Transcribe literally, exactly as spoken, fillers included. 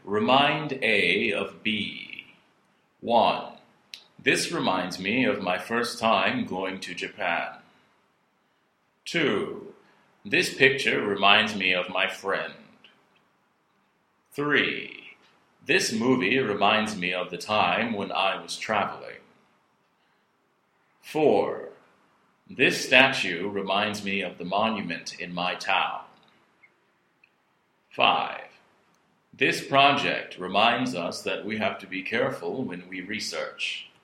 Remind A of B. one. This reminds me of my first time going to Japan. two. This picture reminds me of my friend. three. This movie reminds me of the time when I was traveling. four. This statue reminds me of the monument in my town. five. This project reminds us that we have to be careful when we research.